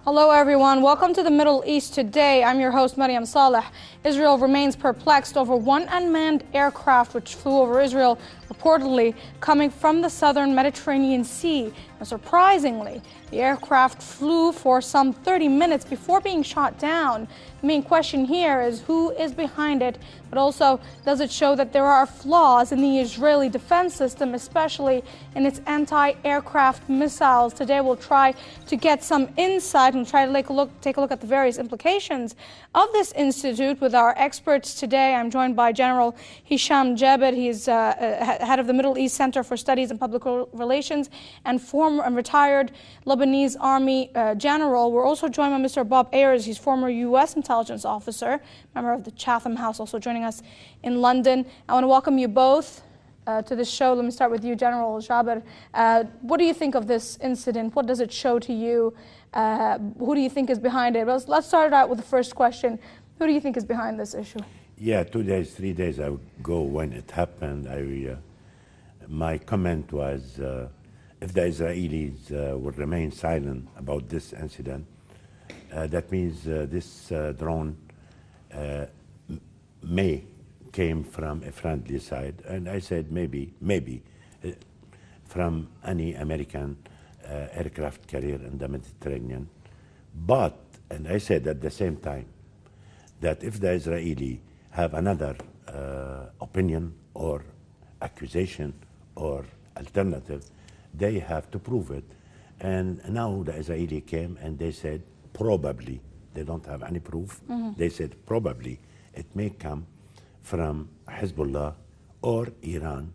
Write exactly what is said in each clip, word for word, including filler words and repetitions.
Hello everyone, welcome to the Middle East Today. I'm your host Mariam Saleh. Israel remains perplexed over one unmanned aircraft which flew over Israel, reportedly coming from the southern Mediterranean Sea. And surprisingly, the aircraft flew for some thirty minutes before being shot down. The main question here is who is behind it, but also does it show that there are flaws in the Israeli defense system, especially in its anti-aircraft missiles. Today we'll try to get some insight and try to take a look, take a look at the various implications of this institute with our experts today. I'm joined by General Hisham Jabir. He's uh, head of the Middle East Center for Studies in Public Relations and former and retired Lebanese Army uh, general. We're also joined by Mister Bob Ayers. He's former U S intelligence officer, member of the Chatham House, also joining us in London. I want to welcome you both uh, to this show. Let me start with you, General Jabir. Uh, what do you think of this incident? What does it show to you? Uh, who do you think is behind it? Let's, let's start out with the first question. Who do you think is behind this issue? Yeah, two days, three days ago when it happened, I, uh, my comment was uh, if the Israelis uh, would remain silent about this incident, uh, that means uh, this uh, drone uh, may came from a friendly side. And I said maybe, maybe uh, from any American uh, aircraft carrier in the Mediterranean. But, and I said at the same time, that if the Israeli have another uh, opinion or accusation or alternative, they have to prove it. And now the Israeli came and they said probably, they don't have any proof, mm-hmm. They said probably it may come from Hezbollah or Iran.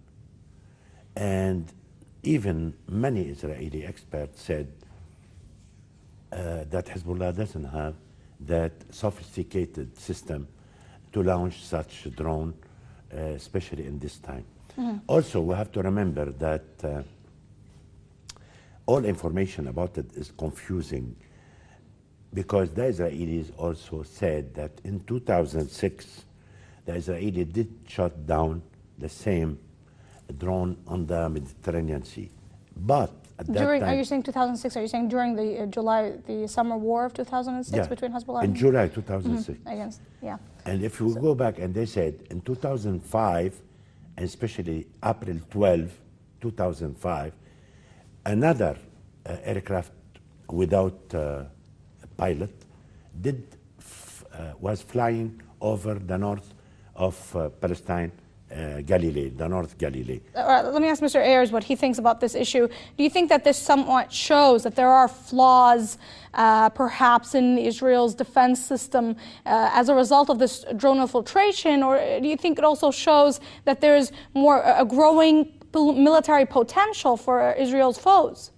And even many Israeli experts said uh, that Hezbollah doesn't have that sophisticated system to launch such a drone, uh, especially in this time. Mm-hmm. Also, we have to remember that uh, all information about it is confusing because the Israelis also said that in two thousand six, the Israelis did shut down the same drone on the Mediterranean Sea. But at that during, time, are you saying two thousand six? Are you saying during the uh, July, the summer war of two thousand six yeah, between Hezbollah in and July two thousand six? Mm-hmm. Against, yeah. And if you so. go back, and they said in two thousand five, and especially April twelfth, two thousand five, another uh, aircraft without uh, a pilot did f uh, was flying over the north of uh, Palestine. Uh, Galilee, the North Galilee. All right, let me ask Mister Ayers what he thinks about this issue. Do you think that this somewhat shows that there are flaws, uh, perhaps, in Israel's defense system uh, as a result of this drone infiltration, or do you think it also shows that there is more a growing military potential for Israel's foes?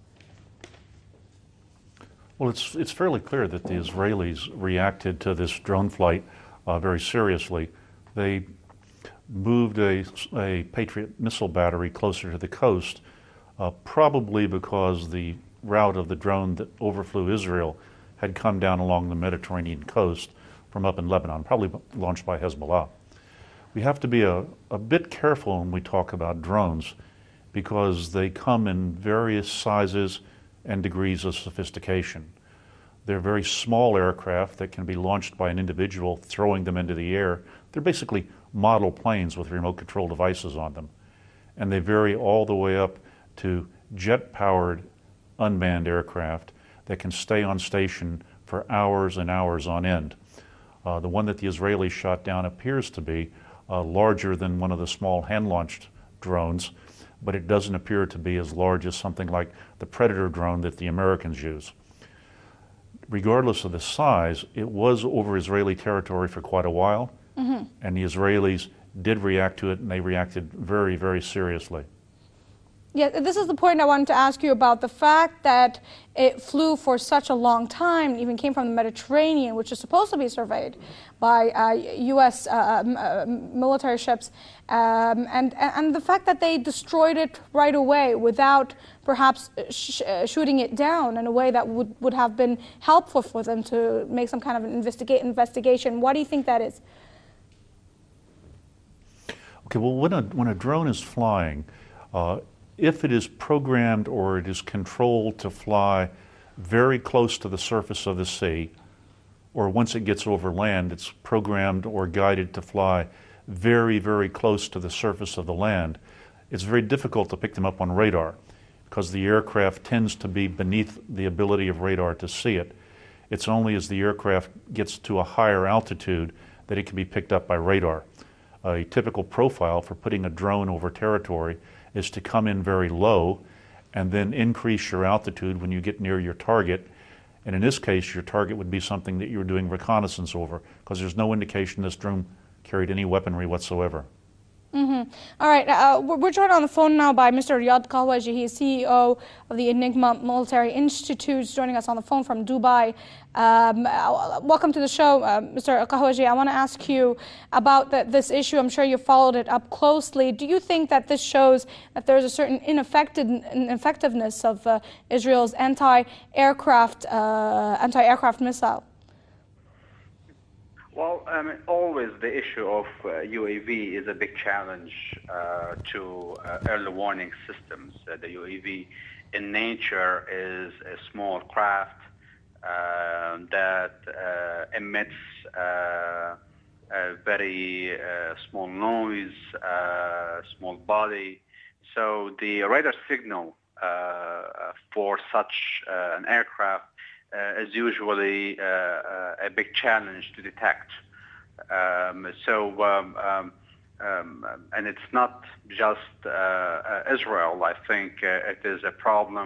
Well, it's it's fairly clear that the Israelis reacted to this drone flight uh, very seriously. They moved a, a Patriot missile battery closer to the coast, uh, probably because the route of the drone that overflew Israel had come down along the Mediterranean coast from up in Lebanon, probably launched by Hezbollah. We have to be a, a bit careful when we talk about drones because they come in various sizes and degrees of sophistication. They're very small aircraft that can be launched by an individual throwing them into the air. They're basically model planes with remote control devices on them. And they vary all the way up to jet-powered unmanned aircraft that can stay on station for hours and hours on end. Uh, the one that the Israelis shot down appears to be uh, larger than one of the small hand-launched drones, but it doesn't appear to be as large as something like the Predator drone that the Americans use. Regardless of the size, it was over Israeli territory for quite a while. Mm-hmm. And the Israelis did react to it, and they reacted very, very seriously. Yeah, this is the point I wanted to ask you about. The fact that it flew for such a long time, even came from the Mediterranean, which is supposed to be surveyed by uh, U S uh, uh, military ships, um, and, and the fact that they destroyed it right away without perhaps sh uh, shooting it down in a way that would, would have been helpful for them to make some kind of an investigate investigation. Why do you think that is? Okay, well, when a, when a drone is flying, uh, if it is programmed or it is controlled to fly very close to the surface of the sea, or once it gets over land, it's programmed or guided to fly very, very close to the surface of the land, it's very difficult to pick them up on radar because the aircraft tends to be beneath the ability of radar to see it. It's only as the aircraft gets to a higher altitude that it can be picked up by radar. A typical profile for putting a drone over territory is to come in very low and then increase your altitude when you get near your target. And in this case, your target would be something that you're doing reconnaissance over because there's no indication this drone carried any weaponry whatsoever. Mm-hmm. All right, uh, we're joined on the phone now by Mister Riyad Kahwaji. He is C E O of the Enigma Military Institute, joining us on the phone from Dubai. Um, welcome to the show, uh, Mister Kahwaji. I want to ask you about the, this issue. I'm sure you followed it up closely. Do you think that this shows that there's a certain ineffective, ineffectiveness of uh, Israel's anti-aircraft, uh, anti-aircraft missile? Well, I mean, always the issue of uh, U A V is a big challenge uh, to uh, early warning systems. Uh, the U A V in nature is a small craft uh, that uh, emits uh, a very uh, small noise, uh, small body. So the radar signal uh, for such uh, an aircraft Uh, is usually uh, uh, a big challenge to detect. Um, so, um, um, um, and it's not just uh, uh, Israel. I think uh, it is a problem.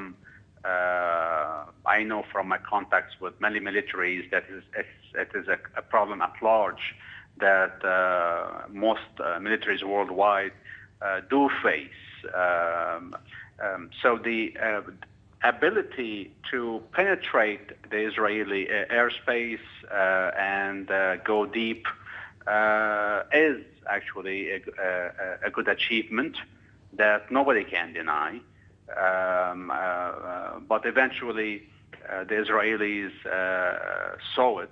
Uh, I know from my contacts with many militaries that is, it's, it is a, a problem at large that uh, most uh, militaries worldwide uh, do face. Um, um, so the uh, ability to penetrate the Israeli uh, airspace uh, and uh, go deep uh, is actually a, a, a good achievement that nobody can deny. Um, uh, but eventually uh, the Israelis uh, saw it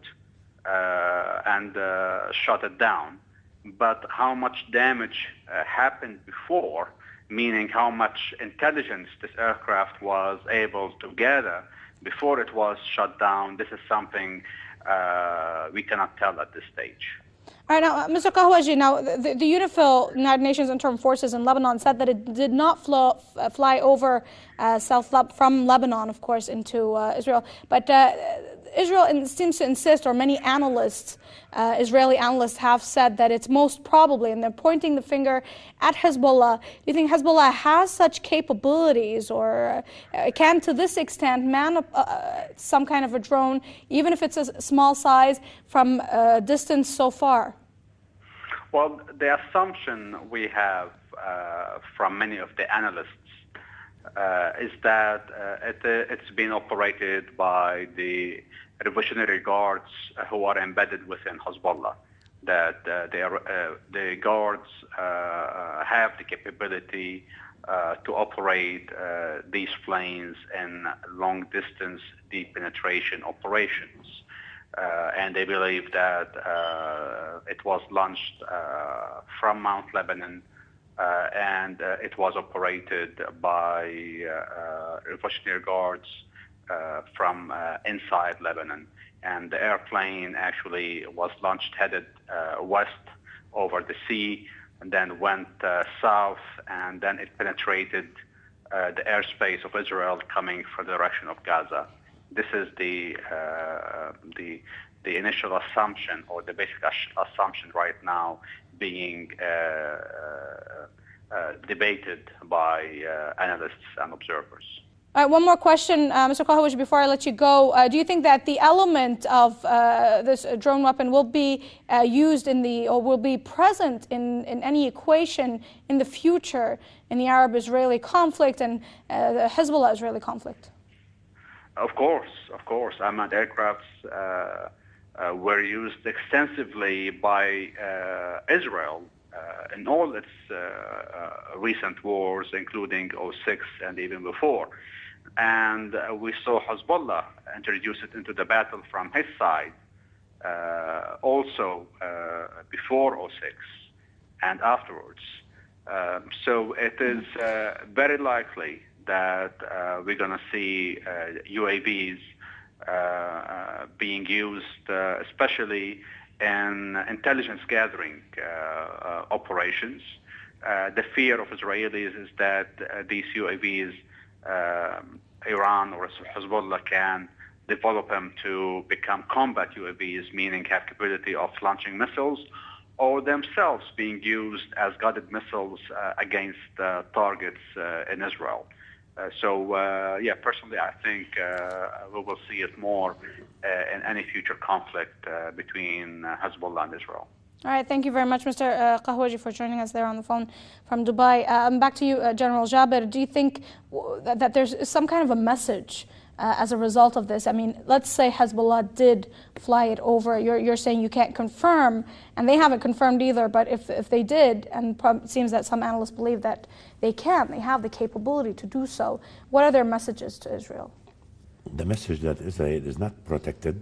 uh, and uh, shut it down. But how much damage uh, happened before, meaning how much intelligence this aircraft was able to gather before it was shut down, this is something uh, we cannot tell at this stage. All right, now, Mister Kahwaji, now the, the UNIFIL, United Nations Interim Forces in Lebanon, said that it did not flow, uh, fly over uh, South Leb from Lebanon, of course, into uh, Israel. But uh, Israel seems to insist, or many analysts, uh, Israeli analysts have said that it's most probably, and they're pointing the finger at Hezbollah. Do you think Hezbollah has such capabilities, or uh, can, to this extent, man up uh, some kind of a drone, even if it's a small size, from a distance so far? Well, the assumption we have uh, from many of the analysts uh, is that uh, it, uh, it's been operated by the Revolutionary Guards uh, who are embedded within Hezbollah, that uh, they are, uh, the guards uh, have the capability uh, to operate uh, these planes in long-distance deep penetration operations. Uh, and they believe that uh, it was launched uh, from Mount Lebanon uh, and uh, it was operated by uh, uh, Revolutionary Guards uh, from uh, inside Lebanon. And the airplane actually was launched headed uh, west over the sea and then went uh, south, and then it penetrated uh, the airspace of Israel coming from the direction of Gaza. This is the uh, the the initial assumption, or the basic assumption right now, being uh, uh, debated by uh, analysts and observers. All right, one more question, uh, Mister Kahwaji, before I let you go. Uh, do you think that the element of uh, this drone weapon will be uh, used in the, or will be present in, in any equation in the future in the Arab-Israeli conflict and uh, the Hezbollah-Israeli conflict? Of course, of course. Unmanned aircrafts uh, uh, were used extensively by uh, Israel uh, in all its uh, uh, recent wars, including oh six and even before. And uh, we saw Hezbollah introduce it into the battle from his side, uh, also uh, before oh six and afterwards. Um, so it is uh, very likely that uh, we're going to see uh, U A Vs uh, uh, being used, uh, especially in intelligence gathering uh, uh, operations. Uh, the fear of Israelis is that uh, these U A Vs, uh, Iran or Hezbollah can develop them to become combat U A Vs, meaning have capability of launching missiles, or themselves being used as guided missiles uh, against uh, targets uh, in Israel. Uh, so, uh, yeah, personally, I think uh, we will see it more uh, in any future conflict uh, between uh, Hezbollah and Israel. All right, thank you very much, Mister Uh, Kahwaji, for joining us there on the phone from Dubai. Um, back to you, uh, General Jaber. Do you think w- that, that there's some kind of a message uh, as a result of this? I mean, let's say Hezbollah did fly it over. You're, you're saying you can't confirm, and they haven't confirmed either, but if, if they did, and it seems that some analysts believe that they can, they have the capability to do so, what are their messages to Israel? The message that Israel is not protected,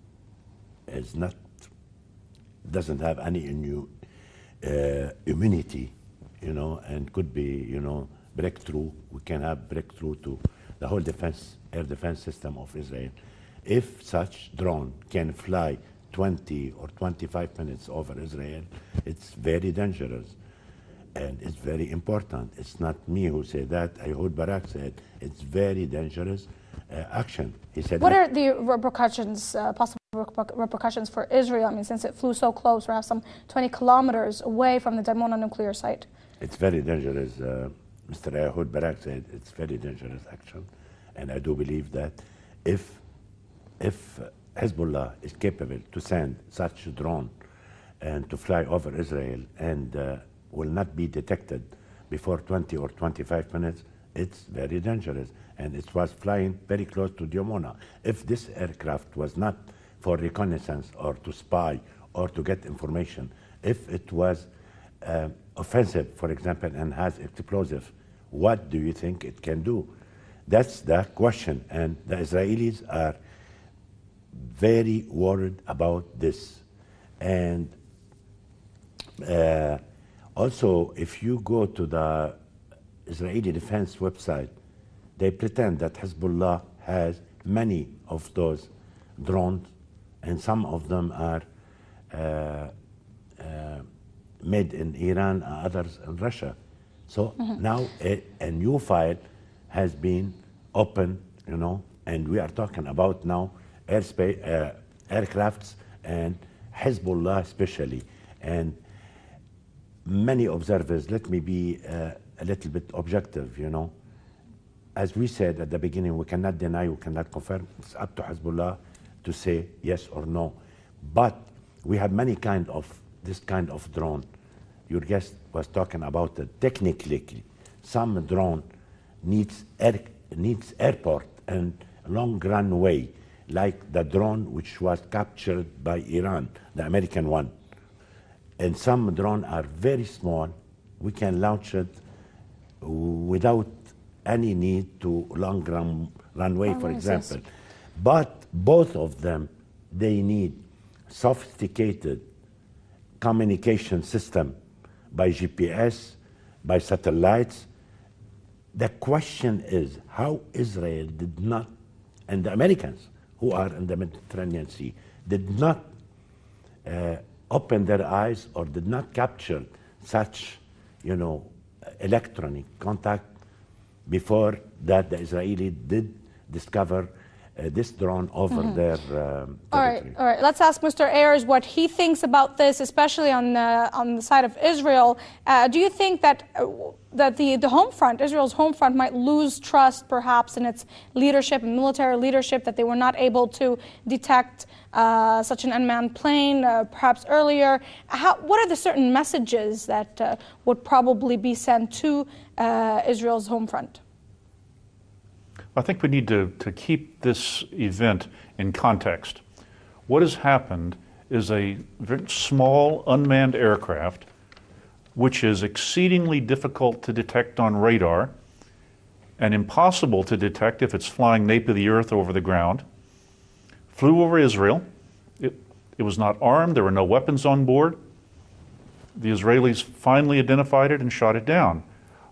is not doesn't have any new uh, immunity, you know, and could be, you know, breakthrough. We can have breakthrough to the whole defense, air defense system of Israel. If such drone can fly twenty or twenty-five minutes over Israel, it's very dangerous. And it's very important. It's not me who said that. Ehud Barak said it's very dangerous uh, action. He said. What are the repercussions, uh, possible repercussions for Israel? I mean, since it flew so close, perhaps some twenty kilometers away from the Dimona nuclear site. It's very dangerous. Uh, Mister Ehud Barak said it's very dangerous action, and I do believe that if if Hezbollah is capable to send such a drone and to fly over Israel and uh, will not be detected before twenty or twenty-five minutes, it's very dangerous. And it was flying very close to Dimona. If this aircraft was not for reconnaissance or to spy or to get information, if it was uh, offensive, for example, and has explosive, what do you think it can do? That's the question. And the Israelis are very worried about this. And uh, also, if you go to the Israeli defense website, they pretend that Hezbollah has many of those drones, and some of them are uh, uh, made in Iran, others in Russia. So mm-hmm. now a, a new file has been opened, you know, and we are talking about now airspace, uh, aircrafts and Hezbollah especially. And many observers, let me be uh, a little bit objective, you know. As we said at the beginning, we cannot deny, we cannot confirm. It's up to Hezbollah to say yes or no. But we have many kind of, this kind of drone. Your guest was talking about it. Technically, some drone needs, air, needs airport and long runway, like the drone which was captured by Iran, the American one. And some drones are very small. We can launch it without any need to long run, runway, for example. Yes. But both of them, they need sophisticated communication system by G P S, by satellites. The question is how Israel did not, and the Americans who are in the Mediterranean Sea, did not uh, open their eyes or did not capture such, you know, electronic contact before that the Israeli did discover uh, this drone over mm-hmm. their um, territory. All right, all right. Let's ask Mister Ayers what he thinks about this, especially on the on the side of Israel. Uh, do you think that uh, that the the home front, Israel's home front, might lose trust, perhaps, in its leadership and military leadership, that they were not able to detect uh, such an unmanned plane, uh, perhaps earlier? How, what are the certain messages that uh, would probably be sent to uh, Israel's home front? I think we need to, to keep this event in context. What has happened is a very small unmanned aircraft, which is exceedingly difficult to detect on radar and impossible to detect if it's flying nape of the earth over the ground, flew over Israel. It, it was not armed. There were no weapons on board. The Israelis finally identified it and shot it down.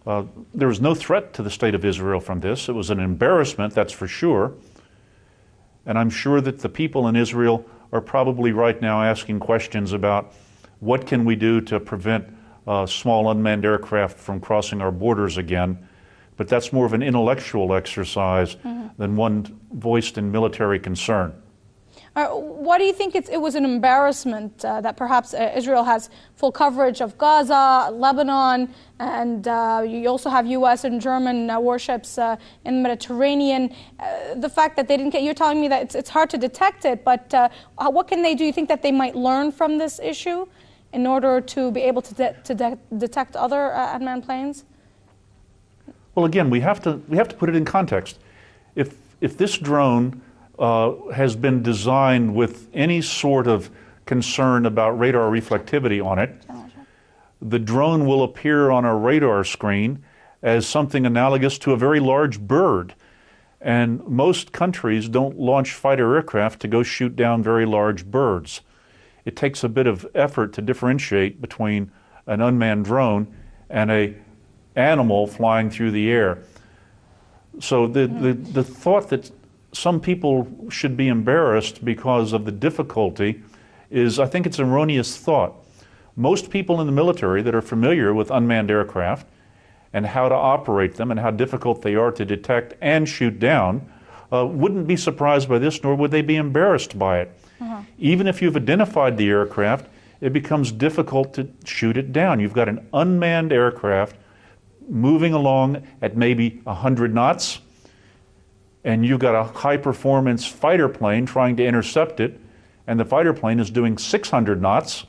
Uh, there was no threat to the state of Israel from this. It was an embarrassment, that's for sure. And I'm sure that the people in Israel are probably right now asking questions about what can we do to prevent uh, small unmanned aircraft from crossing our borders again. But that's more of an intellectual exercise mm-hmm. than one voiced in military concern. Uh, why do you think it's, it was an embarrassment uh, that perhaps uh, Israel has full coverage of Gaza, Lebanon, and uh, you also have U S and German uh, warships uh, in the Mediterranean? Uh, the fact that they didn't get, you're telling me that it's, it's hard to detect it, but uh, what can they do? You think that they might learn from this issue in order to be able to, de to de detect other uh, unmanned planes? Well, again, we have to we have to put it in context. If if this drone uh, has been designed with any sort of concern about radar reflectivity on it, the drone will appear on a radar screen as something analogous to a very large bird. And most countries don't launch fighter aircraft to go shoot down very large birds. It takes a bit of effort to differentiate between an unmanned drone and a animal flying through the air. So the, the, the thought that some people should be embarrassed because of the difficulty is, I think it's an erroneous thought. Most people in the military that are familiar with unmanned aircraft and how to operate them and how difficult they are to detect and shoot down uh, wouldn't be surprised by this, nor would they be embarrassed by it. Uh-huh. Even if you've identified the aircraft, it becomes difficult to shoot it down. You've got an unmanned aircraft moving along at maybe one hundred knots, and you've got a high-performance fighter plane trying to intercept it, and the fighter plane is doing six hundred knots,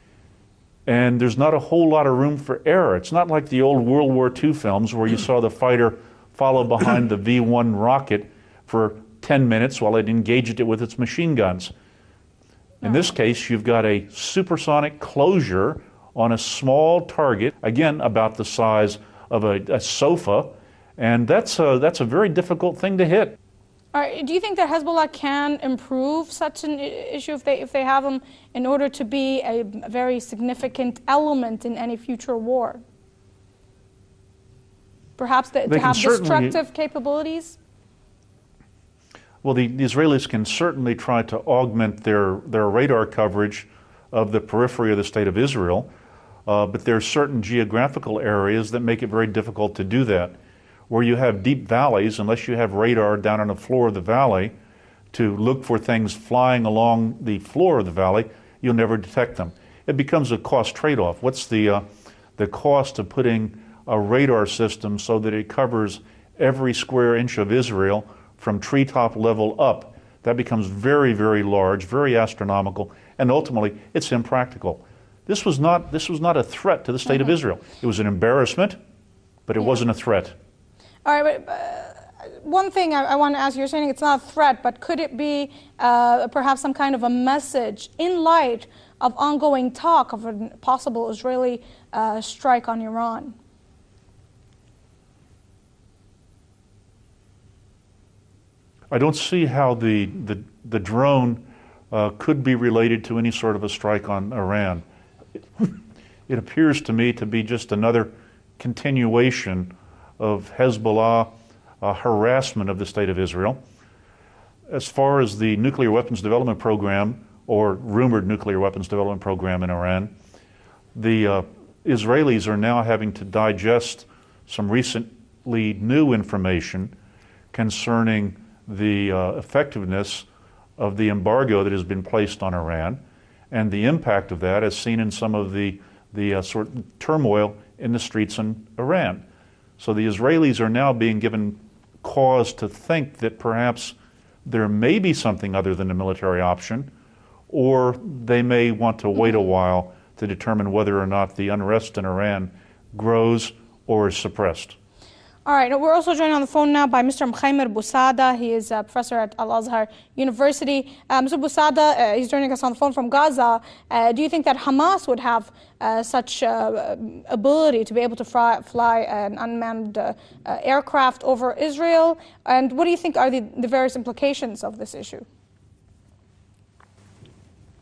and there's not a whole lot of room for error. It's not like the old World War Two films where you saw the fighter follow behind the V one rocket for ten minutes while it engaged it with its machine guns. In this case, you've got a supersonic closure on a small target, again, about the size of a, a sofa, and that's a, that's a very difficult thing to hit. All right, do you think that Hezbollah can improve such an issue if they, if they have them in order to be a very significant element in any future war? Perhaps the, to have destructive capabilities? Well, the, the Israelis can certainly try to augment their, their radar coverage of the periphery of the state of Israel. Uh, but there are certain geographical areas that make it very difficult to do that. Where you have deep valleys, unless you have radar down on the floor of the valley to look for things flying along the floor of the valley, you'll never detect them. It becomes a cost trade-off. What's the, uh, the cost of putting a radar system so that it covers every square inch of Israel from treetop level up? That becomes very, very large, very astronomical, and ultimately it's impractical. This was not, this was not a threat to the state mm-hmm. of Israel. It was an embarrassment, but it yeah. wasn't a threat. All right, but uh, one thing I, I want to ask you, you're saying it's not a threat, but could it be uh, perhaps some kind of a message in light of ongoing talk of a possible Israeli uh, strike on Iran? I don't see how the, the, the drone uh, could be related to any sort of a strike on Iran. It, it appears to me to be just another continuation of Hezbollah uh, harassment of the state of Israel. As far as the nuclear weapons development program, or rumored nuclear weapons development program in Iran, the uh, Israelis are now having to digest some recently new information concerning the uh, effectiveness of the embargo that has been placed on Iran, and the impact of that as seen in some of the, the uh, sort of turmoil in the streets in Iran. So the Israelis are now being given cause to think that perhaps there may be something other than a military option, or they may want to wait a while to determine whether or not the unrest in Iran grows or is suppressed. All right, we're also joined on the phone now by Mister Mkhaimar Bousada. He is a professor at Al-Azhar University. Uh, Mister Bousada, uh, he's joining us on the phone from Gaza. Uh, do you think that Hamas would have uh, such uh, ability to be able to fly, fly an unmanned uh, uh, aircraft over Israel? And what do you think are the, the various implications of this issue?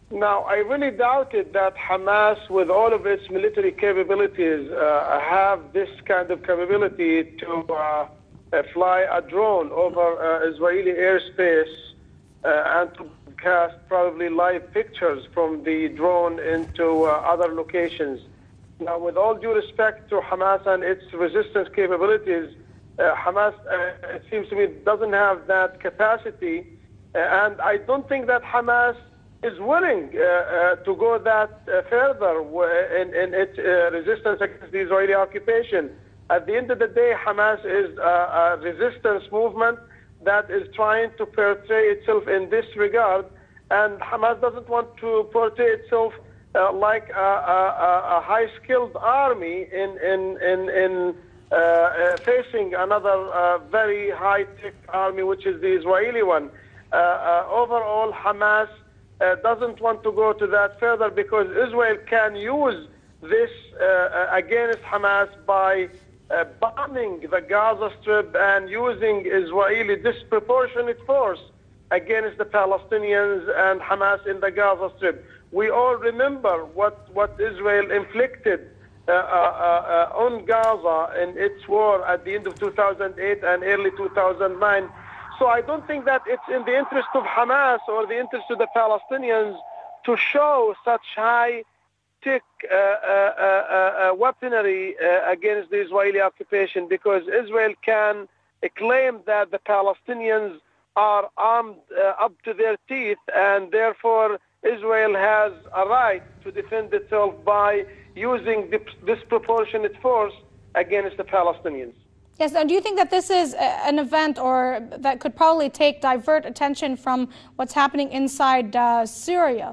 Now, I really doubted that Hamas, with all of its military capabilities, uh, have this kind of capability to uh, uh, fly a drone over uh, Israeli airspace uh, and to cast probably live pictures from the drone into uh, other locations. Now, with all due respect to Hamas and its resistance capabilities, uh, Hamas, uh, it seems to me, doesn't have that capacity, uh, and I don't think that Hamas is willing uh, uh, to go that uh, further in, in its uh, resistance against the Israeli occupation. At the end of the day, Hamas is a, a resistance movement that is trying to portray itself in this regard, and Hamas doesn't want to portray itself uh, like a, a, a high-skilled army in, in, in, in uh, uh, facing another uh, very high-tech army, which is the Israeli one. Uh, uh, overall, Hamas Uh, doesn't want to go to that further because Israel can use this uh, against Hamas by uh, bombing the Gaza Strip and using Israeli disproportionate force against the Palestinians and Hamas in the Gaza Strip. We all remember what, what Israel inflicted uh, uh, uh, on Gaza in its war at the end of two thousand eight and early two thousand nine. So I don't think that it's in the interest of Hamas or the interest of the Palestinians to show such high-tech uh, uh, uh, uh, weaponry uh, against the Israeli occupation, because Israel can claim that the Palestinians are armed uh, up to their teeth, and therefore Israel has a right to defend itself by using disproportionate force against the Palestinians. Yes, and do you think that this is an event or that could probably take, divert attention from what's happening inside uh, Syria?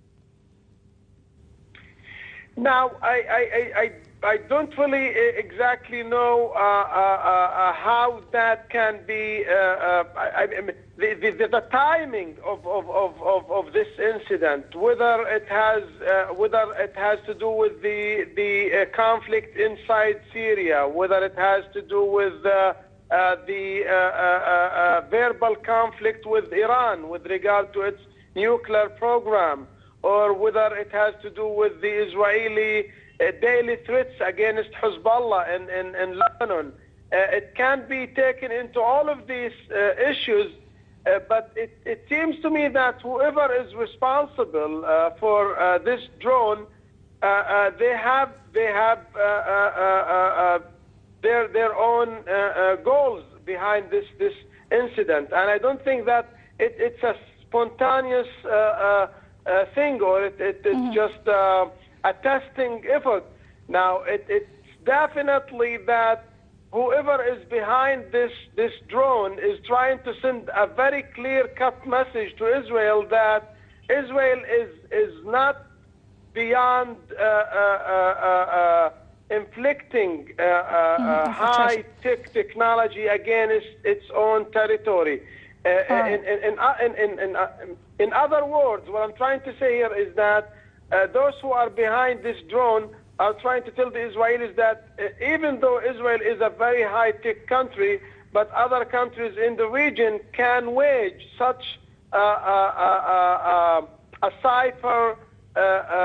Now, I, I, I, I don't really exactly know uh, uh, uh, how that can be, uh, uh, I, I mean, the, the, the timing of, of, of, of, of this incident, whether it has, uh, whether it has to do with the, the uh, conflict inside Syria, whether it has to do with uh, uh, the uh, uh, uh, verbal conflict with Iran with regard to its nuclear program, or whether it has to do with the Israeli uh, daily threats against Hezbollah in, in, in Lebanon. Uh, it can be taken into all of these uh, issues, uh, but it, it seems to me that whoever is responsible uh, for uh, this drone, uh, uh, they have they have uh, uh, uh, uh, their their own uh, uh, goals behind this this incident, and I don't think that it, it's a spontaneous uh, uh, uh, thing, or it, it, it's mm-hmm. just uh, a testing effort. Now, it, it's definitely that whoever is behind this, this drone is trying to send a very clear-cut message to Israel that Israel is, is not beyond uh, uh, uh, uh, inflicting uh, uh, mm-hmm. uh, high-tech technology against its own territory. Uh, in, in, in, in, in, in other words, what I'm trying to say here is that uh, those who are behind this drone are trying to tell the Israelis that uh, even though Israel is a very high-tech country, but other countries in the region can wage such uh, uh, uh, uh, a cipher uh, uh,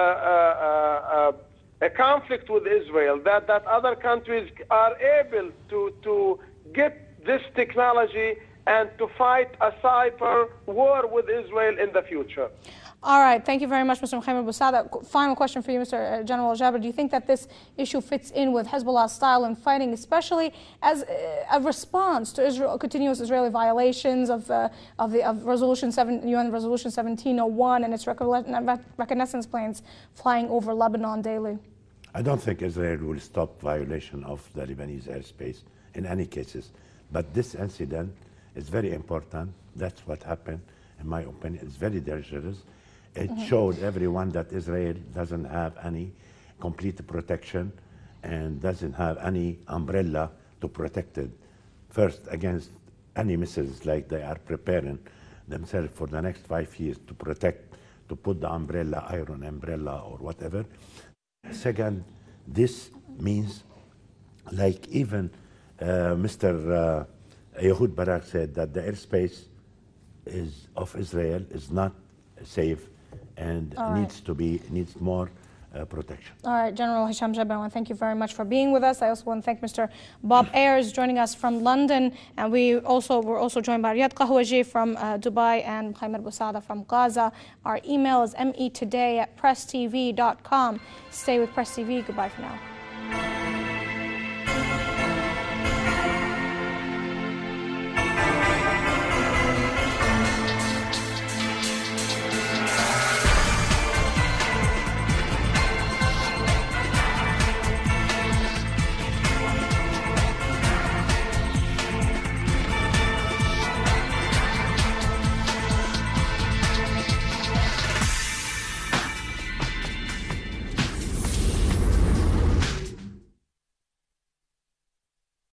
uh, uh, a conflict with Israel, that, that other countries are able to, to get this technology and to fight a cyber war with Israel in the future. All right. Thank you very much, Mister Mohammed Boussada. Final question for you, Mister General Jabr. Do you think that this issue fits in with Hezbollah's style in fighting, especially as a response to Israel, continuous Israeli violations of, uh, of, the, of Resolution seven, U N Resolution seventeen oh one and its reconnaissance planes flying over Lebanon daily? I don't think Israel will stop violation of the Lebanese airspace in any cases. But this incident is very important. That's what happened, in my opinion. It's very dangerous. It mm-hmm. showed everyone that Israel doesn't have any complete protection and doesn't have any umbrella to protect it. First, against any missiles, like they are preparing themselves for the next five years to protect, to put the umbrella, iron umbrella or whatever. Second, this means, like even uh, Mister Uh, Ehud Barak said that the airspace is of Israel is not safe and All right. needs to be needs more uh, protection. All right, General Hisham Jaber, I want to thank you very much for being with us. I also want to thank Mister Bob Ayers joining us from London, and we also were also joined by Riyad Kahwaji from uh, Dubai and Muhammad Busada from Gaza. Our email is me today at press t v dot com. Stay with Press T V. Goodbye for now.